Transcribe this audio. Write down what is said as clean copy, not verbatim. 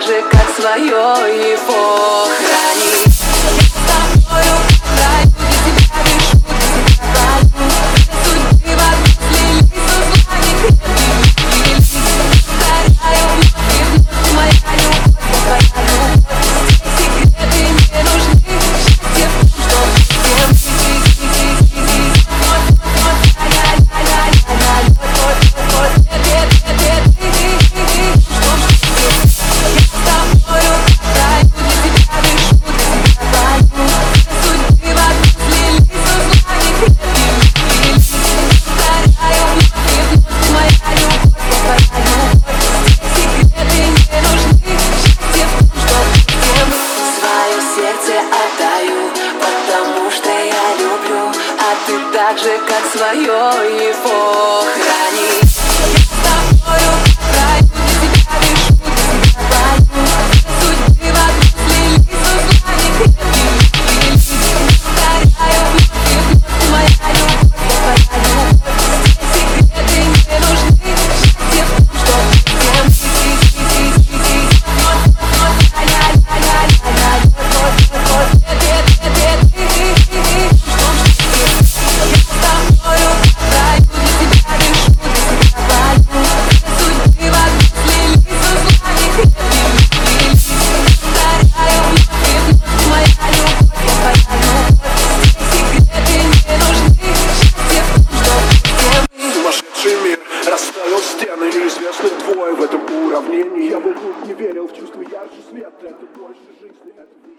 же, как свое его храни. Я с тобою краю, для тебя дышу, для тебя болю. Судьбы в одну слились, узла не крепкие. Повторяю вновь и вновь, моя любовь, твоя любовь. Секреты не нужны, счастье в том, что всем отдаю, потому что я люблю, а ты так же, как свое его храни. Я с тобою краю, для тебя дышу, для тебя болю. Судьбы в одну слились, узла не крепкие. Повторяю вновь и вновь, моя любовь, твоя любовь. Секреты не нужны, счастье в том, что всем расставил стены, неизвестны двое в этом уравнении. Я бы не верил в чувство ярче света, это больше жизни, это